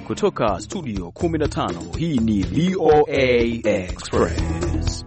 Kutoka studio 15 hii ni VOA Express.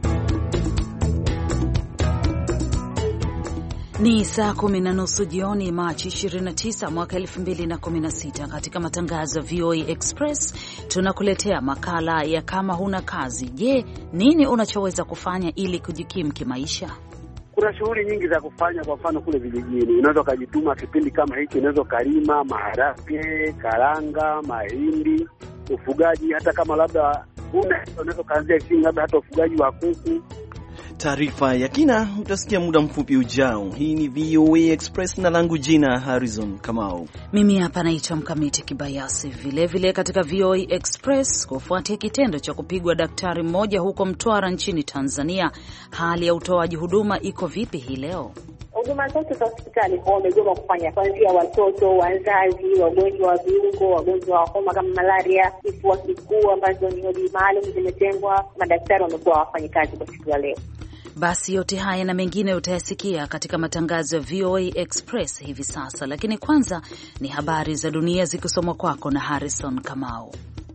Ni saa 10:30 jioni Machi 29 mwaka 2016. Katika matangazo ya VOA Express tunakuletea makala ya kama huna kazi. Je, nini unachoweza kufanya ili kujikimu kimaisha? Kuna shughuli nyingi za kufanya. Kwa mfano kule vijijini unaweza ukajituma kipindi kama hiki, unaweza ukalima maharage, karanga, mahindi, ufugaji. Hata kama labda unaweza ukaanzia chini, labda hata ufugaji wa kuku. Taarifa ya kina utasikia muda mfupi ujao. Hii ni VOA Express na langu jina Harrison Kamau. Mimi hapa naitwa Mkamiti Kibayasi. Vilevile katika VOA Express, kufuatia kitendo cha kupigwa daktari mmoja huko Mtwara nchini Tanzania, hali ya utoaji huduma iko vipi hii leo? Huduma zote za hospitali wamegoma kufanya, kuanzia watoto, wazazi, wagonjwa wa viungo, wagonjwa wa homa kama malaria, kifua kikuu, ambazo ni hodi maalum zimetengwa. Madaktari wamekuwa hawafanyi kazi kwa siku ya leo. Basi yote haya na mengine utayasikia katika matangazo ya VOA Express hivi sasa, lakini kwanza ni habari za dunia zikisomwa kwako na Harrison Kamau.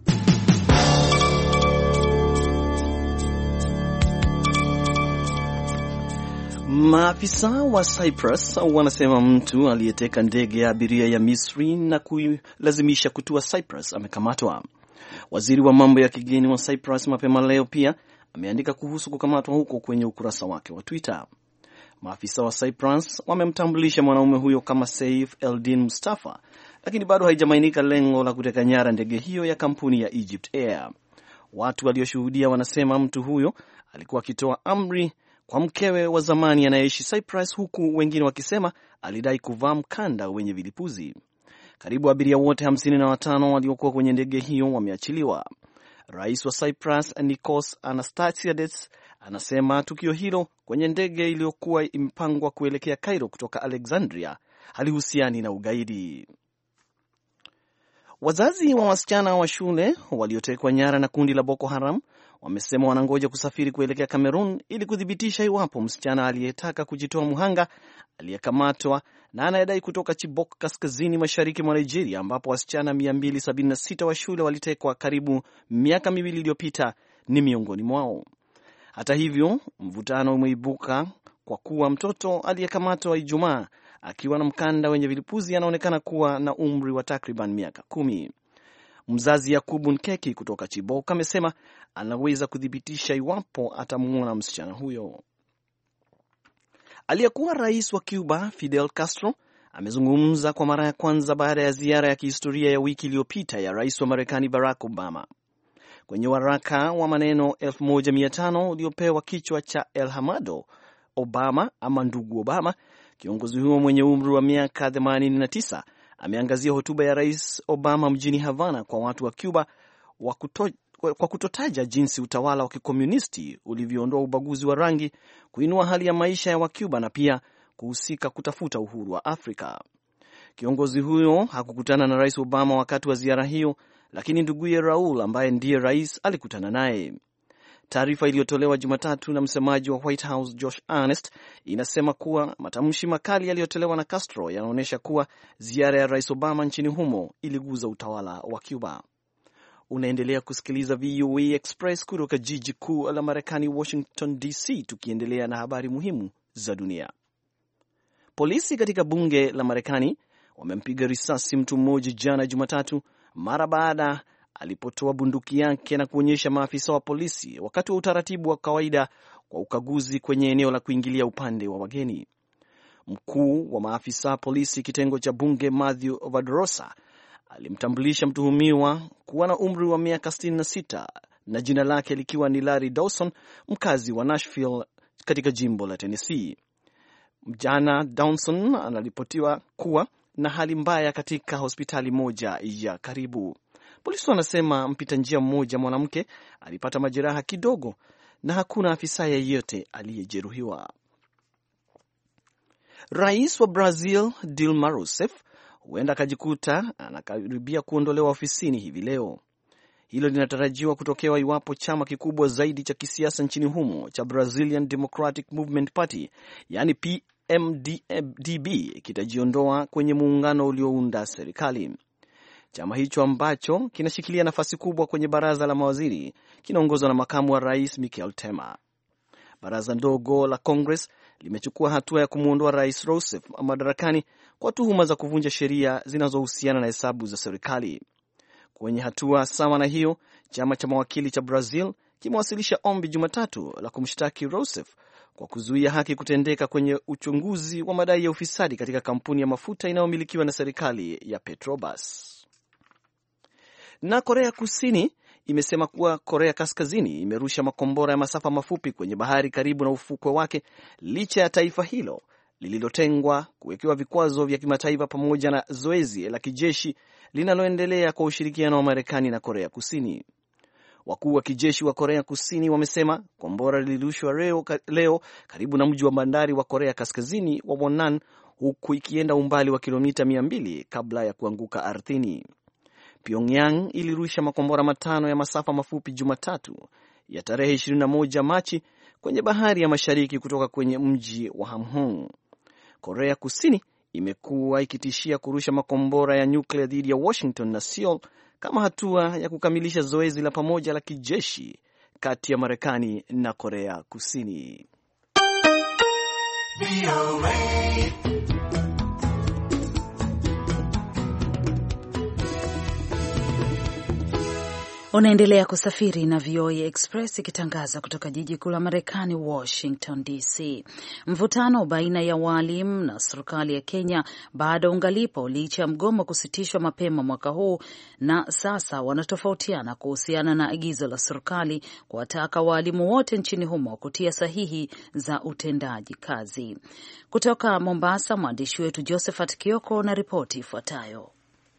Maafisa wa Cyprus wanasema mtu aliyeteka ndege ya abiria ya Misri na kuilazimisha kutua Cyprus amekamatwa. Waziri wa mambo ya kigeni wa Cyprus mapema leo pia ameandika kuhusu kukamatwa huko kwenye ukurasa wake wa Twitter. Maafisa wa Cyprus wamemtambulisha mwanaume huyo kama Saif Eldin Mustafa, lakini bado haijamainika lengo la kuteka nyara ndege hiyo ya kampuni ya Egypt Air. Watu walioshuhudia wanasema mtu huyo alikuwa akitoa amri kwa mkewe wa zamani anayeishi Cyprus, huku wengine wakisema alidai kuvaa mkanda wenye vilipuzi. Karibu abiria wote 55 waliokuwa kwenye ndege hiyo wameachiliwa. Rais wa Cyprus Nikos Anastasiades anasema tukio hilo kwenye ndege iliyokuwa imepangwa kuelekea Cairo kutoka Alexandria halihusiani na ugaidi. Wazazi wa wasichana wa shule waliotekwa nyara na kundi la Boko Haram wamesema wanangoja kusafiri kuelekea Cameroon ili kuthibitisha iwapo msichana aliyetaka kujitoa muhanga aliyekamatwa na anayedai kutoka Chibok kaskazini mashariki mwa Nigeria, ambapo wasichana 276 wa shule walitekwa karibu miaka miwili iliyopita ni miongoni mwao. Hata hivyo, mvutano umeibuka kwa kuwa mtoto aliyekamatwa Ijumaa akiwa na mkanda wenye vilipuzi anaonekana kuwa na umri wa takriban miaka 10. Mzazi Yakubu Nkeki kutoka Chibok amesema anaweza kuthibitisha iwapo atamuona msichana huyo. Aliyekuwa rais wa Cuba Fidel Castro amezungumza kwa mara ya kwanza baada ya ziara ya kihistoria ya wiki iliyopita ya rais wa Marekani Barack Obama. Kwenye waraka wa maneno 1500 uliopewa kichwa cha El Hamado Obama ama ndugu Obama, kiongozi huo mwenye umri wa miaka 89 ameangazia hotuba ya rais Obama mjini Havana kwa watu wa Cuba kwa kutotaja jinsi utawala wa kikomunisti ulivyoondoa ubaguzi wa rangi, kuinua hali ya maisha ya Wacuba na pia kuhusika kutafuta uhuru wa Afrika. Kiongozi huyo hakukutana na rais Obama wakati wa ziara hiyo, lakini nduguye Raul ambaye ndiye rais alikutana naye. Taarifa iliyotolewa Jumatatu na msemaji wa White House Josh Earnest inasema kuwa matamshi makali yaliyotolewa na Castro yanaonyesha kuwa ziara ya rais Obama nchini humo iliguza utawala wa Cuba. Unaendelea kusikiliza VOA Express kutoka jiji kuu la Marekani, Washington DC, tukiendelea na habari muhimu za dunia. Polisi katika bunge la Marekani wamempiga risasi mtu mmoja jana Jumatatu mara baada alipotoa bunduki yake na kuonyesha maafisa wa polisi wakati wa utaratibu wa kawaida kwa ukaguzi kwenye eneo la kuingilia upande wa wageni. Mkuu wa maafisa polisi kitengo cha bunge Matthew Vadrosa alimtambulisha mtuhumiwa kuwa na umri wa miaka 66 na jina lake likiwa ni Larry Dawson, mkazi wa Nashville katika jimbo la Tennessee. Mjana Dawson anaripotiwa kuwa na hali mbaya katika hospitali moja ya karibu. Polisi wanasema mpita njia mmoja mwanamke alipata majeraha kidogo na hakuna afisa yeyote aliyejeruhiwa. Rais wa Brazil Dilma Rousseff huenda akajikuta anakaribia kuondolewa ofisini hivi leo. Hilo linatarajiwa kutokewa iwapo chama kikubwa zaidi cha kisiasa nchini humo cha Brazilian Democratic Movement Party, yani PMDB, kitajiondoa kwenye muungano uliounda serikali. Chama hicho ambacho kinashikilia nafasi kubwa kwenye baraza la mawaziri kinaongozwa na makamu wa rais Michel Temer. Baraza ndogo la Congress limechukua hatua ya kumwondoa rais Rousseff madarakani kwa tuhuma za kuvunja sheria zinazohusiana na hesabu za serikali. Kwenye hatua sawa na hiyo, chama cha mawakili cha Brazil kimewasilisha ombi Jumatatu la kumshtaki Rousseff kwa kuzuia haki kutendeka kwenye uchunguzi wa madai ya ufisadi katika kampuni ya mafuta inayomilikiwa na serikali ya Petrobras. Na Korea Kusini imesema kuwa Korea Kaskazini imerusha makombora ya masafa mafupi kwenye bahari karibu na ufukwe wake licha ya taifa hilo lililotengwa kuwekewa vikwazo vya kimataifa pamoja na zoezi la kijeshi linaloendelea kwa ushirikiano wa Marekani na Korea Kusini. Wakuu wa kijeshi wa Korea Kusini wamesema kombora lilirushwa leo karibu na mji wa bandari wa Korea Kaskazini wa Wonsan, huku ikienda umbali wa kilomita 200 kabla ya kuanguka ardhini. Pyongyang ilirusha makombora 5 ya masafa mafupi Jumatatu ya tarehe 21 Machi kwenye bahari ya Mashariki kutoka kwenye mji wa Hamhung. Korea Kusini imekuwa ikitishia kurusha makombora ya nyuklia dhidi ya Washington na Seoul kama hatua ya kukamilisha zoezi la pamoja la kijeshi kati ya Marekani na Korea Kusini. Unaendelea kusafiri na VOA Express ikitangaza kutoka jiji kuu la Marekani, Washington DC. Mvutano baina ya walimu na serikali ya Kenya bado ungalipo licha ya mgomo kusitishwa mapema mwaka huu, na sasa wanatofautiana kuhusiana na agizo la serikali kuwataka walimu wote nchini humo kutia sahihi za utendaji kazi. Kutoka Mombasa, mwandishi wetu Josephat Kioko na ripoti ifuatayo.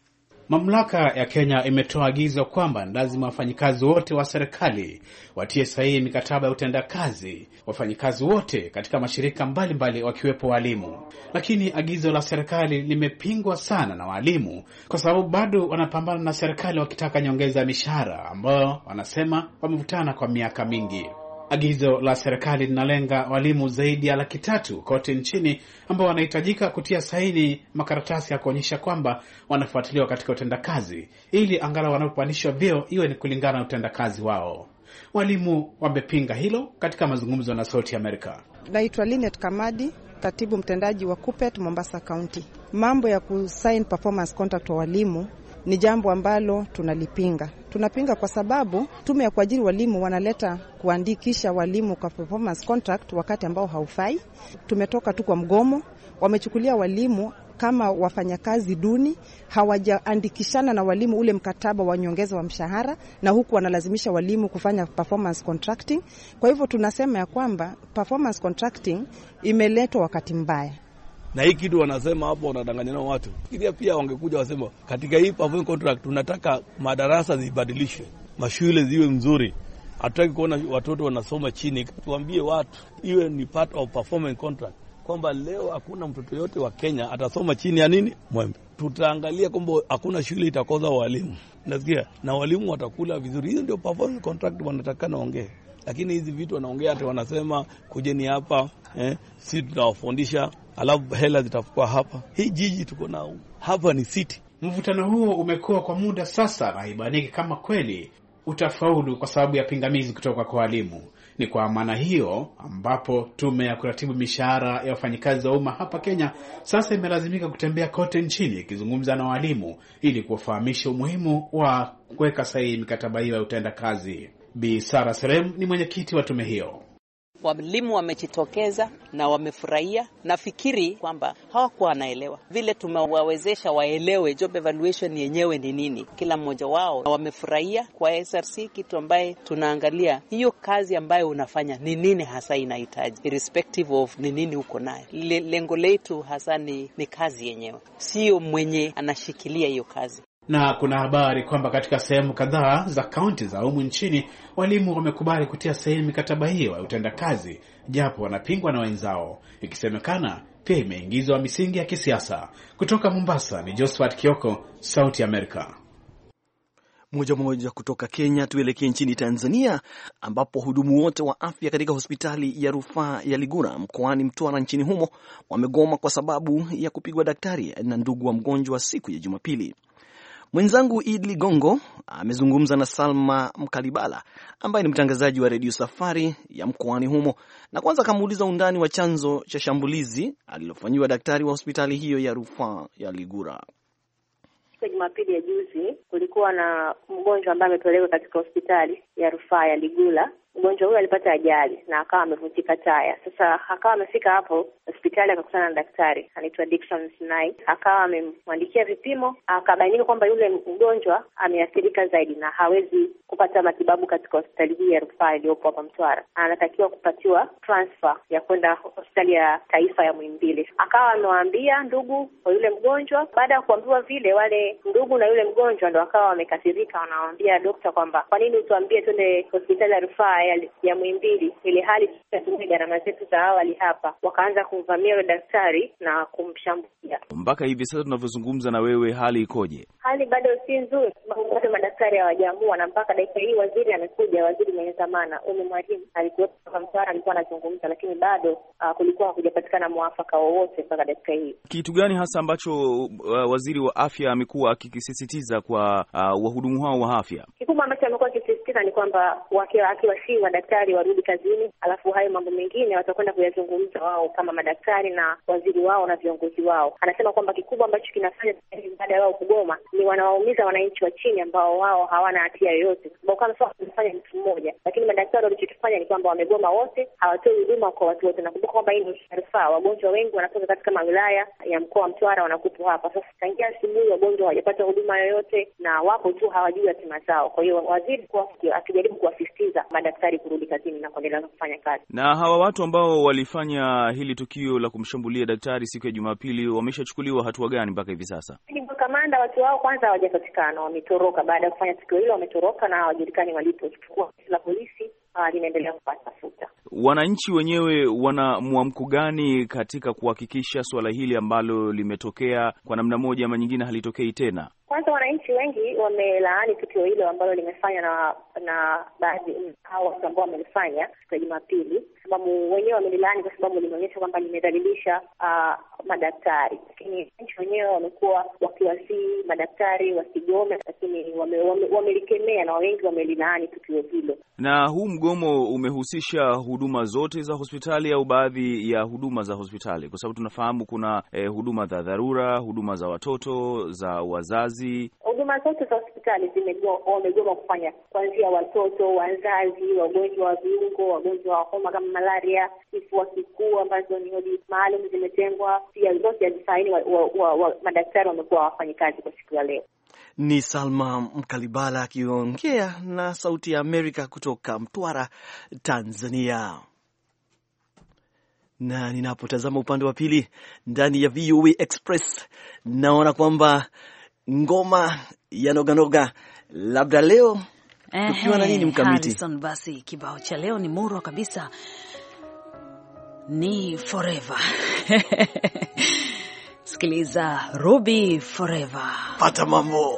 Mamlaka ya Kenya imetoa agizo kwamba lazima wafanyikazi wote wa serikali watie sahihi mikataba ya utendakazi, wafanyikazi wote katika mashirika mbalimbali wakiwepo walimu. Lakini agizo la serikali limepingwa sana na walimu kwa sababu bado wanapambana na serikali wakitaka nyongeza mishahara ambao wanasema wamevutana kwa miaka mingi. Agizo la serikali linalenga walimu zaidi ya 300,000 kote nchini ambao wanahitajika kutia saini makaratasi ya kuonyesha kwamba wanafuatiliwa katika utendakazi ili angalau wanapopandishwa vyeo iwe ni kulingana na utendakazi wao. Walimu wamepinga hilo katika mazungumzo na Sauti Amerika. Naitwa Linet Kamadi, katibu mtendaji wa KUPPET Mombasa County. Mambo ya kusign performance contract wa walimu ni jambo ambalo tunalipinga. Tunapinga kwa sababu tume ya kuajiri walimu wanaleta kuandikisha walimu kwa performance contract wakati ambao haufai. Tumetoka tu kwa mgomo, wamechukulia walimu kama wafanyakazi duni, hawajaandikishana na walimu ule mkataba wa nyongeza wa mshahara, na huku wanalazimisha walimu kufanya performance contracting. Kwa hivyo tunasema ya kwamba performance contracting imeletwa wakati mbaya. Na hii kitu wanasema hapo wanadanganyana watu. Fikiria pia wangekuja wasema katika hii performance contract tunataka madarasa zibadilishwe, mashule ziwe nzuri. Hatutaki kuona watoto wanasoma chini. Tuambie watu iwe ni part of performance contract kwamba leo hakuna mtoto yote wa Kenya atasoma chini ya nini? Mwembe. Tutaangalia kwamba hakuna shule itakosa walimu. Nasikia na walimu watakula vizuri. Hiyo ndio performance contract wanataka naongee. Lakini hizi vitu wanaongea hata wanasema kujeni hapa, sisi tutawafundisha, alafu hela zitakuwa hapa. Hii jiji tuko nao hapa ni city. Mvutano huo umekuwa kwa muda sasa na haibaniki kama kweli utafaulu kwa sababu ya pingamizi kutoka kwa walimu. Ni kwa maana hiyo ambapo tume ya kuratibu mishahara ya wafanyikazi wa umma hapa Kenya sasa imelazimika kutembea kote nchini ikizungumza na walimu ili kuwafahamisha umuhimu wa kuweka sahihi mikataba hiyo ya utendakazi. Bi Sara Serem ni mwenyekiti wa tume hiyo. Walimu wamejitokeza na wamefurahia. Nafikiri kwamba hawakuwa wanaelewa vile tumewawezesha waelewe job evaluation yenyewe ni nini. Kila mmoja wao wamefurahia kwa SRC, kitu ambaye tunaangalia hiyo kazi ambayo unafanya ni nini hasa inahitaji, irrespective of ni nini uko nayo. Lengo letu hasa ni kazi yenyewe, sio mwenye anashikilia hiyo kazi. Na kuna habari kwamba katika sehemu kadhaa za kaunti za humu nchini walimu wamekubali kutia sahihi mikataba hiyo ya utendakazi, japo wanapingwa na wenzao, ikisemekana pia imeingizwa misingi ya kisiasa. Kutoka Mombasa ni Josephat Kioko, Sauti Amerika. Moja kutoka Kenya tuelekee nchini Tanzania, ambapo wahudumu wote wa afya katika hospitali ya rufaa ya Ligura mkoani Mtwara nchini humo wamegoma kwa sababu ya kupigwa daktari na ndugu wa mgonjwa siku ya Jumapili. Mwenzangu Idli Gongo amezungumza na Salma Mkalibala ambaye ni mtangazaji wa redio Safari ya mkoani humo, na kwanza akamuuliza undani wa chanzo cha shambulizi alilofanyiwa daktari wa hospitali hiyo ya rufaa ya Ligula. Jumapili ya juzi kulikuwa na mgonjwa ambaye amepelekwa katika hospitali ya rufaa ya Ligula. Mgonjwa huyo alipata ajali na akawa amevunjika taya. Sasa akawa amefika hapo hospitali akakutana na daktari anaitwa Dickson Sinai. Akawa amemwandikia vipimo, akabainika kwamba yule mgonjwa ameathirika zaidi na hawezi kupata matibabu katika hospitali hii ya rufaa iliyopo hapa Mtwara. Anatakiwa kupatiwa transfer ya kwenda hospitali ya taifa ya Muhimbili. Akawa amewaambia ndugu wa yule mgonjwa. Baada ya kuambiwa vile, wale ndugu na yule mgonjwa ndo akawa wamekasirika, wanawaambia dokta kwamba kwa nini utuambie twende hospitali ya rufaa ya Muhimbili ile hali tunatumia gharama zetu za awali hapa. Wakaanza kumvamia yule daktari na kumshambulia. Mpaka hivi sasa tunavyozungumza na wewe, hali ikoje? Hali bado si nzuri, sababu bado madaktari hawajaamua, na mpaka dakika hii waziri amekuja, waziri mwenye dhamana Mwalimu alikuwa kwa Mtwara, alikuwa anazungumza, lakini bado kulikuwa hakujapatikana mwafaka wowote mpaka dakika hii. Kitu gani hasa ambacho waziri wa afya amekuwa akikisisitiza kwa wahudumu hao wa afya? Kikubwa ambacho amekuwa akisisitiza ni kwamba akiwasihi madaktari warudi kazini, alafu hayo mambo mengine watakwenda kuyazungumza wao kama madaktari na waziri wao na viongozi wao. Anasema kwamba kikubwa ambacho kinafanya baada ya wao kugoma ni wanawaumiza wananchi wa chini ambao wao hawana hatia yoyote. Sababu kama sasa wanafanya mtu mmoja, lakini madaktari walichokifanya ni kwamba wamegoma wote, hawatoi huduma kwa watu wote. Nakumbuka kwamba hii ni rufaa, wagonjwa wengi wanatoka katika wilaya ya mkoa wa Mtwara wanakupo hapa. Sasa tangia asubuhi wagonjwa hawajapata huduma yoyote na wapo tu hawajui hatima zao. Kwa hiyo waziri akijaribu kuwasisitiza madaktari kurudi kazini na kuendelea kufanya kazi. Na hawa watu ambao walifanya hili tukio la kumshambulia daktari siku ya Jumapili wameshachukuliwa hatua gani mpaka hivi sasa? Kamanda, watu wao kwanza hawajapatikana, wametoroka baada ya kufanya tukio hilo, wametoroka na hawajulikani walipo. Chukua la polisi linaendelea kupatafuta. Wananchi wenyewe wana mwamko gani katika kuhakikisha swala hili ambalo limetokea kwa namna moja ama nyingine halitokei tena? Kwanza wananchi wengi wamelaani tukio hilo ambalo limefanywa na baadhi hao watu ambao wamelifanya siku ya Jumapili, sababu wenyewe wamelilaani kwa sababu limeonyesha kwamba limedhalilisha madaktari. Lakini wananchi wenyewe wamekuwa wakiwasihi madaktari wasigome, lakini wamelikemea na wengi wamelilaani tukio hilo. Na huu mgomo umehusisha huduma zote za hospitali au baadhi ya huduma za hospitali? Kwa sababu tunafahamu kuna huduma za dharura, huduma za watoto, za wazazi. Huduma zote za hospitali wamegoma kufanya, kuanzia watoto, wazazi, wagonjwa wa viungo, wagonjwa wa homa kama malaria, kifua kikuu ambazo ni hodi maalum zimetengwa, pia zote hazifaini. Madaktari wamekuwa wafanyi kazi kwa siku ya leo. Ni Salma Mkalibala akiongea na Sauti ya Amerika kutoka Mtwara, Tanzania. Na ninapotazama upande wa pili ndani ya VOA Express naona kwamba ngoma ya noganoga, labda leo tukiwa na nini Mkamiti? Harrison, basi kibao cha leo ni murwa kabisa, ni Forever. Sikiliza Ruby Forever. Pata mambo.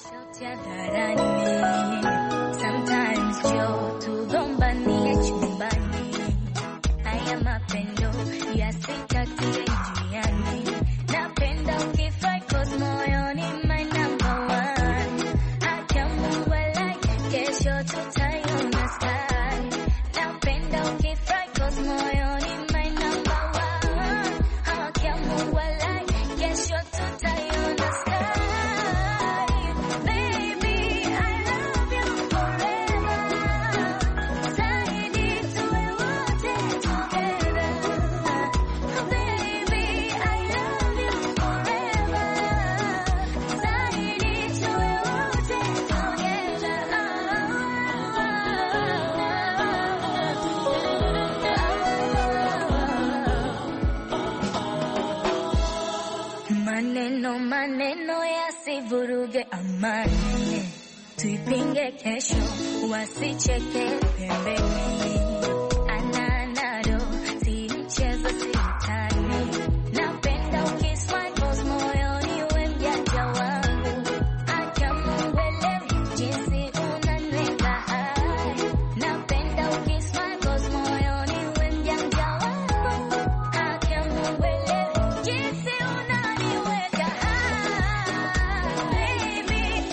Maneno yasivuruge amani, tuipinge kesho, wasicheke pembeni. Ananado, si mchezo, si utani. Napenda ukismile cause moyoni we mjanja wangu. Acha Mungu elewe jinsi unaniweka hai. Napenda ukismile cause moyoni we mjanja wangu. Acha Mungu elewe jinsi unaniweka hai. Baby,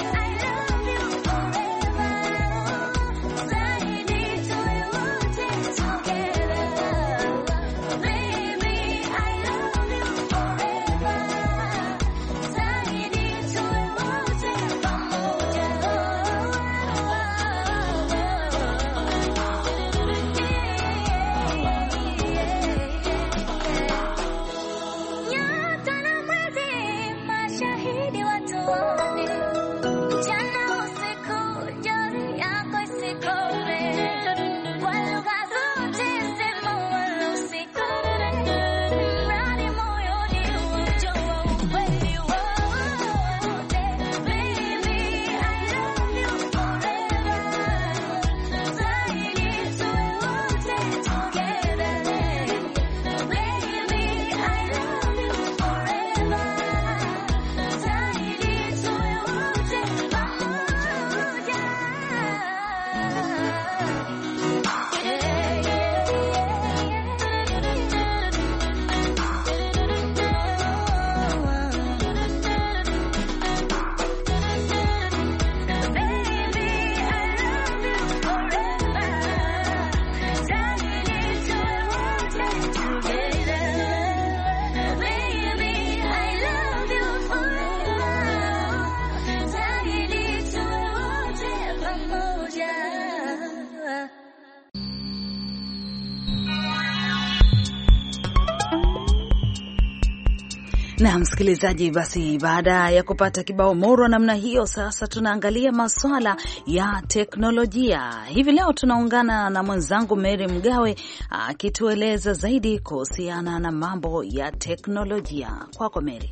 Na msikilizaji, basi baada ya kupata kibao moro namna hiyo, sasa tunaangalia masuala ya teknolojia. Hivi leo tunaungana na mwenzangu Mary Mgawe akitueleza zaidi kuhusiana na mambo ya teknolojia. Kwako Mary.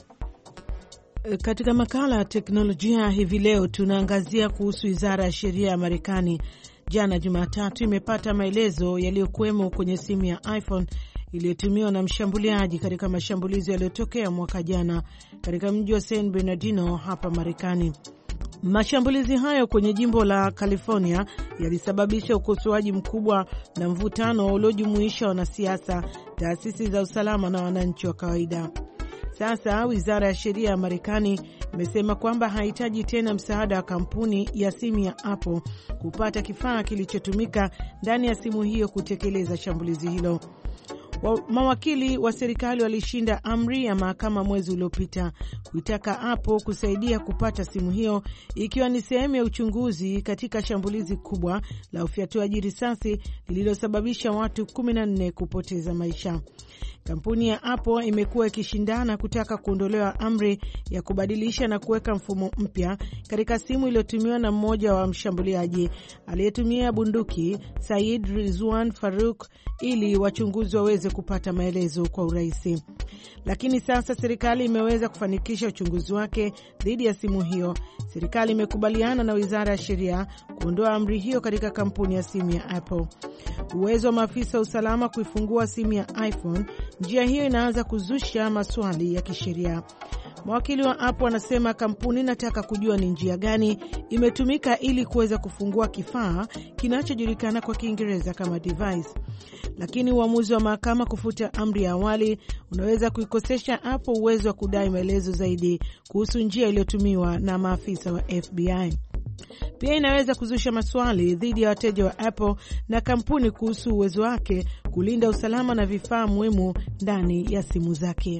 Katika makala ya teknolojia hivi leo tunaangazia kuhusu Wizara ya Sheria ya Marekani. Jana Jumatatu imepata maelezo yaliyokuwemo kwenye simu ya iPhone iliyotumiwa na mshambuliaji katika mashambulizi yaliyotokea mwaka jana katika mji wa San Bernardino hapa Marekani. Mashambulizi hayo kwenye jimbo la California yalisababisha ukosoaji mkubwa na mvutano uliojumuisha wanasiasa, taasisi za usalama na wananchi wa kawaida. Sasa Wizara ya Sheria ya Marekani imesema kwamba hahitaji tena msaada wa kampuni ya simu ya Apple kupata kifaa kilichotumika ndani ya simu hiyo kutekeleza shambulizi hilo. Mawakili wa serikali walishinda amri ya mahakama mwezi uliopita kuitaka Apple kusaidia kupata simu hiyo, ikiwa ni sehemu ya uchunguzi katika shambulizi kubwa la ufyatuaji risasi lililosababisha watu 14 kupoteza maisha. Kampuni ya Apple imekuwa ikishindana kutaka kuondolewa amri ya kubadilisha na kuweka mfumo mpya katika simu iliyotumiwa na mmoja wa mshambuliaji aliyetumia bunduki, Said Rizwan Farouk, ili wachunguzi waweze kupata maelezo kwa urahisi. Lakini sasa serikali imeweza kufanikisha uchunguzi wake dhidi ya simu hiyo. Serikali imekubaliana na Wizara ya Sheria kuondoa amri hiyo katika kampuni ya simu ya Apple. Uwezo wa maafisa wa usalama kuifungua simu ya iPhone, njia hiyo inaanza kuzusha maswali ya kisheria. Mawakili wa Apple wanasema kampuni inataka kujua ni njia gani imetumika ili kuweza kufungua kifaa kinachojulikana kwa Kiingereza kama device. Lakini uamuzi wa mahakama kufuta amri ya awali unaweza kuikosesha Apple uwezo wa kudai maelezo zaidi kuhusu njia iliyotumiwa na maafisa wa FBI. Pia inaweza kuzusha maswali dhidi ya wateja wa Apple na kampuni kuhusu uwezo wake kulinda usalama na vifaa muhimu ndani ya simu zake.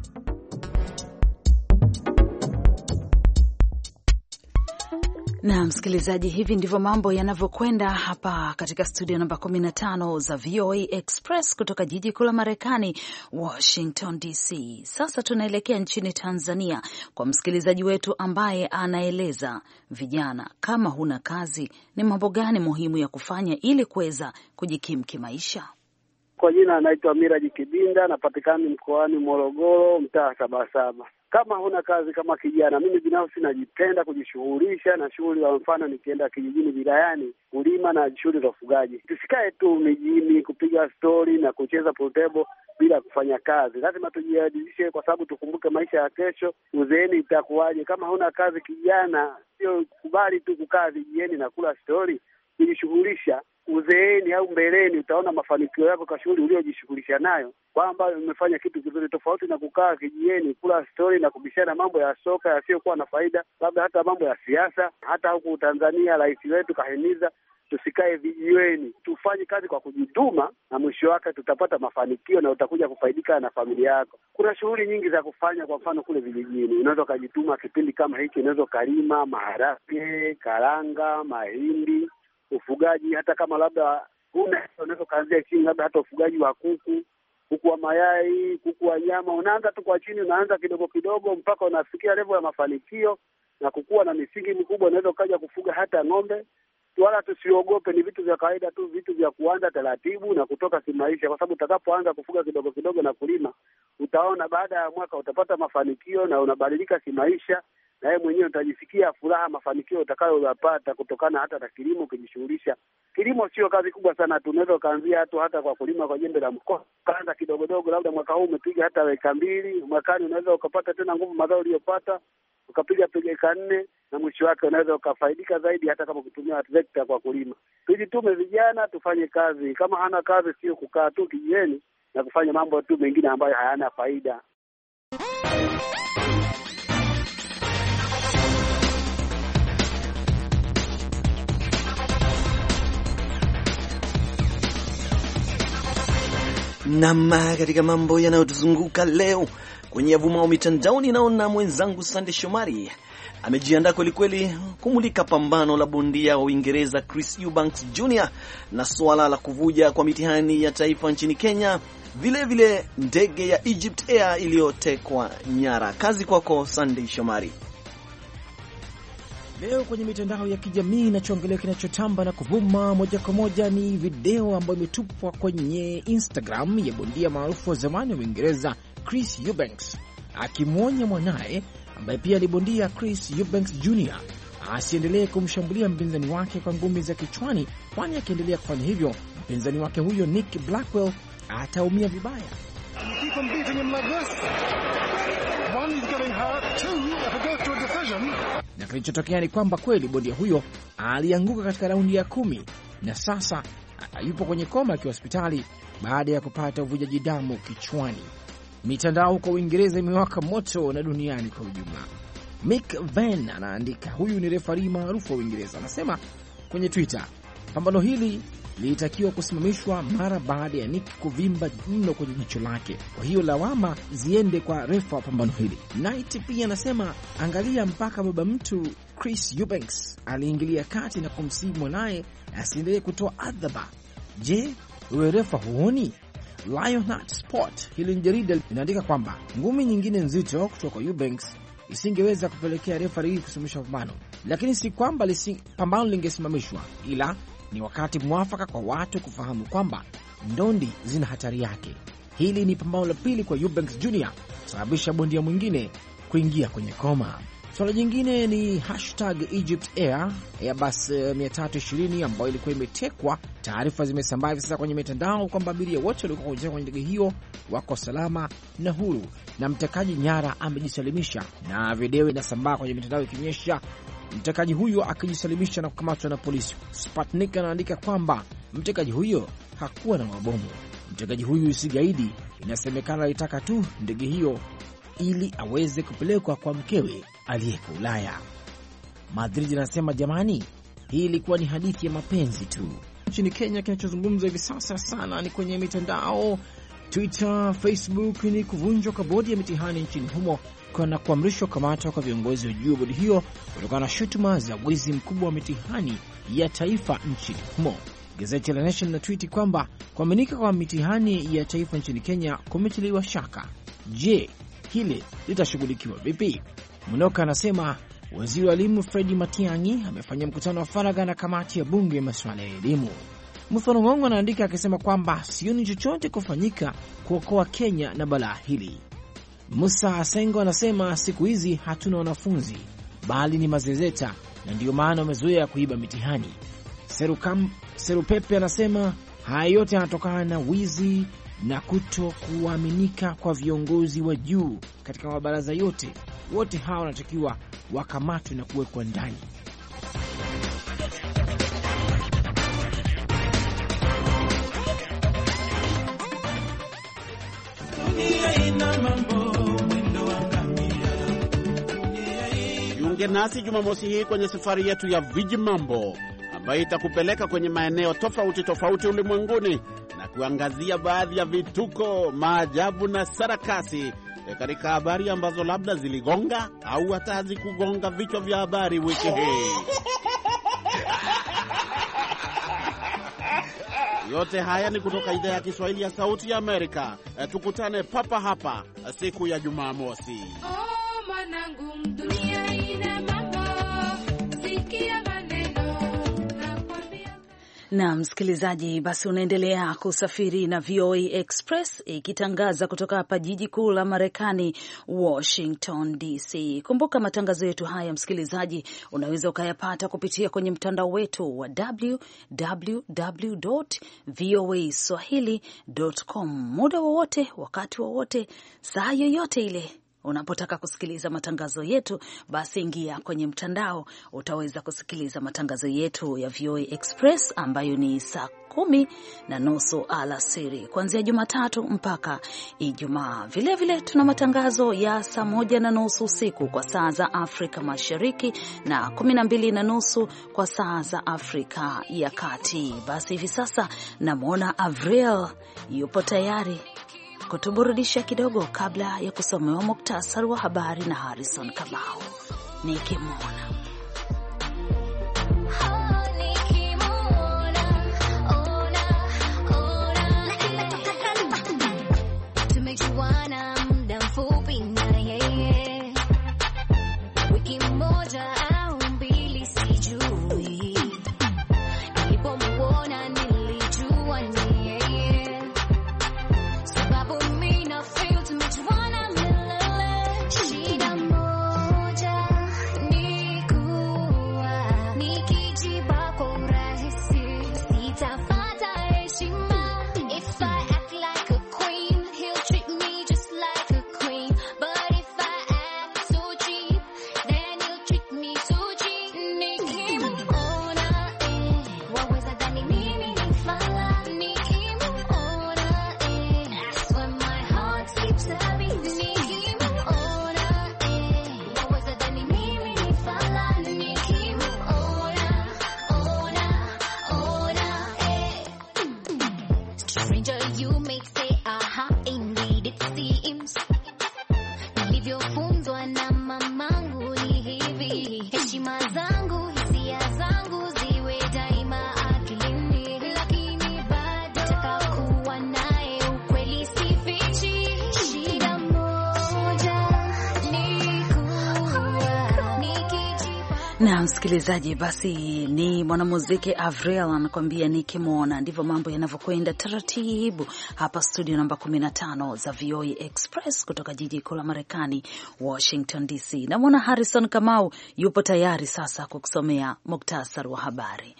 Na msikilizaji, hivi ndivyo mambo yanavyokwenda hapa katika studio namba 15 za VOA Express kutoka jiji kuu la Marekani, Washington DC. Sasa tunaelekea nchini Tanzania kwa msikilizaji wetu ambaye anaeleza, vijana, kama huna kazi, ni mambo gani muhimu ya kufanya ili kuweza kujikimu kimaisha? Kwa jina anaitwa Miraji Kibinda, napatikana mkoani Morogoro, mtaa Sabasaba. Kama huna kazi kama kijana, mimi binafsi najipenda kujishughulisha na shughuli, kwa mfano nikienda kijijini wilayani kulima na shughuli za ufugaji. Tusikae tu mijini kupiga stori na kucheza portable bila kufanya kazi. Lazima tujiadhimishe, kwa sababu tukumbuke maisha ya kesho, uzeeni itakuwaje. Kama huna kazi kijana, sio kubali tu kukaa vijijini na kula stori. Kujishughulisha uzeeni au mbeleni, utaona mafanikio yako kwa shughuli uliyojishughulisha nayo, kwamba umefanya kitu kizuri, tofauti na kukaa kijijini kula stori na kubishana mambo ya soka yasiyokuwa na faida, labda hata mambo ya siasa. Hata huku Tanzania rais wetu kahimiza tusikae vijiweni, tufanye kazi kwa kujituma, na mwisho wake tutapata mafanikio na utakuja kufaidika na familia yako. Kuna shughuli nyingi za kufanya, kwa mfano kule vijijini unaweza ukajituma kipindi kama hiki, unaweza ukalima maharage, karanga, mahindi, ufugaji. Hata kama labda unaweza kuanzia chini, labda hata ufugaji wa kuku wa mayai, kuku wa nyama. Unaanza tu kwa chini, unaanza kidogo kidogo mpaka unafikia level ya mafanikio na kukua na misingi mikubwa. Unaweza ukaja kufuga hata ng'ombe. Wala tusiogope, ni vitu vya kawaida tu, vitu vya kuanza taratibu na kutoka kimaisha, kwa sababu utakapoanza kufuga kidogo kidogo na kulima, utaona baada ya mwaka utapata mafanikio na unabadilika kimaisha, na wewe mwenyewe utajisikia furaha, mafanikio utakayopata kutokana hata na kilimo. Ukijishughulisha, kilimo sio kazi kubwa sana, tunaweza kuanzia tu hata kwa kulima kwa jembe la mkono, kaanza kidogo dogo, labda mwaka huu umepiga hata eka 2, mwakani unaweza ukapata tena nguvu mazao uliyopata ukapiga eka 4, na mwisho wake unaweza ukafaidika zaidi hata kama kutumia trekta kwa kulima. Tujitume vijana, tufanye kazi. Kama hana kazi, sio kukaa tu kijijini na kufanya mambo tu mengine ambayo hayana faida. Nama katika mambo yanayotuzunguka leo Kwenye yavumao mitandaoni, naona mwenzangu Sande Shomari amejiandaa kwelikweli kumulika pambano la bondia wa Uingereza Chris Eubanks Jr. na swala la kuvuja kwa mitihani ya taifa nchini Kenya, vile ndege ya Egypt Air iliyotekwa nyara. Kazi kwako Sande Shomari. Leo kwenye mitandao ya kijamii inachoongelea kinachotamba na kuvuma moja kwa moja ni video ambayo imetupwa kwenye Instagram ya bondia maarufu wa zamani wa Uingereza Chris Eubanks akimwonya mwanae ambaye pia ni bondia Chris Eubanks Jr. asiendelee kumshambulia mpinzani wake kwa ngumi za kichwani, kwani akiendelea kufanya hivyo mpinzani wake huyo Nick Blackwell ataumia vibaya. Na kilichotokea ni kwamba kweli bondia huyo alianguka katika raundi ya 10 na sasa yupo kwenye koma akiwa hospitali baada ya kupata uvujaji damu kichwani. Mitandao huko Uingereza imewaka moto na duniani kwa ujumla. Mick Van anaandika, huyu ni refari maarufu wa Uingereza, anasema kwenye Twitter, pambano hili lilitakiwa kusimamishwa mara baada ya Nick kuvimba mno kwenye jicho lake. Kwa hiyo lawama ziende kwa refa wa pambano hili. Knight pia anasema, angalia mpaka baba mtu Chris Eubanks aliingilia kati na kumsihi mwanae asiendelee kutoa adhaba. Je, wewe refa huoni? Lionheart Sport, hili ni jarida, linaandika kwamba ngumi nyingine nzito kutoka kwa Eubanks isingeweza kupelekea referee kusimamisha pambano, lakini si kwamba pambano lingesimamishwa, ila ni wakati mwafaka kwa watu kufahamu kwamba ndondi zina hatari yake. Hili ni pambano la pili kwa Eubanks Jr. kusababisha bondia mwingine kuingia kwenye koma. Swala jingine ni #Egypt Air Airbus 320 ambayo ilikuwa imetekwa. Taarifa zimesambaa hivi sasa kwenye mitandao kwamba abiria wote walikuwa kwenye ndege hiyo wako salama na huru, na mtekaji nyara amejisalimisha, na video inasambaa kwenye mitandao ikionyesha mtekaji huyo akijisalimisha na kukamatwa na polisi. Sputnik anaandika kwamba mtekaji huyo hakuwa na mabomu. Mtekaji huyu si gaidi, inasemekana alitaka tu ndege hiyo ili aweze kupelekwa kwa mkewe aliyeko Ulaya. Madrid anasema, jamani, hii ilikuwa ni hadithi ya mapenzi tu. Nchini Kenya kinachozungumzwa hivi sasa sana ni kwenye mitandao Twitter, Facebook, ni kuvunjwa kwa bodi ya mitihani nchini humo na kuamrishwa kukamatwa kwa viongozi wa juu bodi hiyo kutokana na shutuma za wizi mkubwa wa mitihani ya taifa nchini humo. Gazeti la Nation linatwiti kwamba kuaminika kwa mitihani ya taifa nchini Kenya kumetiliwa shaka. Je, hili litashughulikiwa vipi? Munoka anasema waziri wa elimu Fred Matiang'i amefanya mkutano wa faragha na kamati ya bunge ya masuala ya elimu. Mfano Ngongo anaandika akisema kwamba sioni chochote kufanyika kuokoa Kenya na balaa hili. Musa Asengo anasema siku hizi hatuna wanafunzi bali ni mazezeta, na ndio maana wamezoea kuiba mitihani. Serupepe anasema haya yote yanatokana na wizi na kuto kuaminika kwa viongozi wa juu katika mabaraza yote. Wote hawa wanatakiwa wakamatwe na kuwekwa ndani. Jiunge nasi Jumamosi hii kwenye safari yetu ya Viji Mambo ambayo itakupeleka kwenye maeneo tofauti ulimwenguni na kuangazia baadhi ya vituko, maajabu na sarakasi katika habari ambazo labda ziligonga au hata hazikugonga vichwa vya habari wiki hii. Yote haya ni kutoka idhaa ya Kiswahili ya Sauti ya Amerika. Tukutane papa hapa siku ya Jumamosi. Oh, manangu, dunia ina mambo, sikia maneno nakwambia. Na msikilizaji, basi unaendelea kusafiri na VOA Express ikitangaza kutoka hapa jiji kuu la Marekani, Washington DC. Kumbuka matangazo yetu haya, msikilizaji, unaweza ukayapata kupitia kwenye mtandao wetu wa www.voaswahili.com muda wowote, wakati wowote, saa yoyote ile. Unapotaka kusikiliza matangazo yetu, basi ingia kwenye mtandao, utaweza kusikiliza matangazo yetu ya VOA Express ambayo ni saa 10:30 alasiri kuanzia Jumatatu mpaka Ijumaa. Vilevile tuna matangazo ya saa 1:30 usiku kwa saa za Afrika Mashariki na 12:30 kwa saa za Afrika ya Kati. Basi hivi sasa namwona Avril yupo tayari kutuburudisha kidogo kabla ya kusomewa muktasari wa habari na Harrison Kamau. Nikimwona na msikilizaji, basi ni mwanamuziki Avril anakuambia nikimwona. Ndivyo mambo yanavyokwenda taratibu hapa studio namba 15 za VOA Express kutoka jiji kuu la Marekani, Washington DC. Na mwana Harrison Kamau yupo tayari sasa kukusomea muktasari wa habari.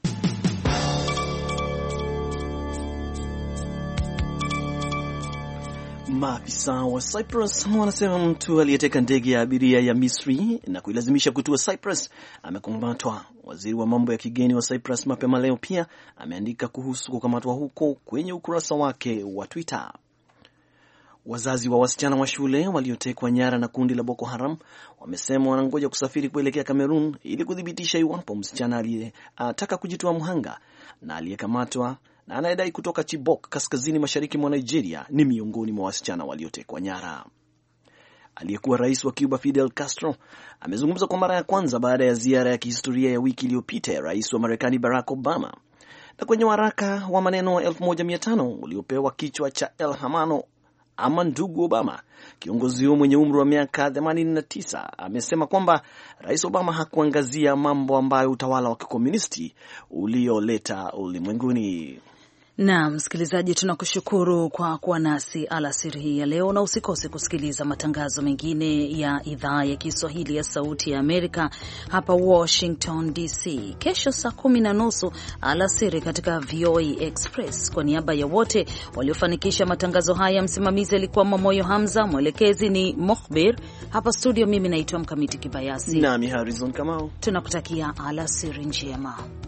Maafisa wa Cyprus wanasema mtu aliyeteka ndege ya abiria ya Misri na kuilazimisha kutua Cyprus amekumatwa. Waziri wa mambo ya kigeni wa Cyprus mapema leo pia ameandika kuhusu kukamatwa huko kwenye ukurasa wake wa Twitter. Wazazi wa wasichana wa shule waliotekwa nyara na kundi la Boko Haram wamesema wanangoja kusafiri kuelekea Cameroon ili kudhibitisha iwapo msichana aliyetaka kujitoa mhanga na aliyekamatwa na anayedai kutoka Chibok kaskazini mashariki mwa Nigeria ni miongoni mwa wasichana waliotekwa nyara. Aliyekuwa rais wa Cuba Fidel Castro amezungumza kwa mara ya kwanza baada ya ziara ya kihistoria ya wiki iliyopita ya rais wa Marekani Barack Obama. Na kwenye waraka wa maneno 1500 uliopewa kichwa cha El Hermano ama ndugu Obama, kiongozi huyo mwenye umri wa miaka 89 amesema kwamba Rais Obama hakuangazia mambo ambayo utawala wa kikomunisti ulioleta ulimwenguni. Na msikilizaji, tunakushukuru kwa kuwa nasi alasiri hii ya leo, na usikose kusikiliza matangazo mengine ya idhaa ya Kiswahili ya Sauti ya Amerika hapa Washington DC kesho saa 10:30 alasiri katika VOA Express. Kwa niaba ya wote waliofanikisha matangazo haya, msimamizi alikuwa Mamoyo Hamza, mwelekezi ni Mukhbir. Hapa studio mimi naitwa Mkamiti Kibayasi nami Harrison Kamau. Tunakutakia alasiri njema.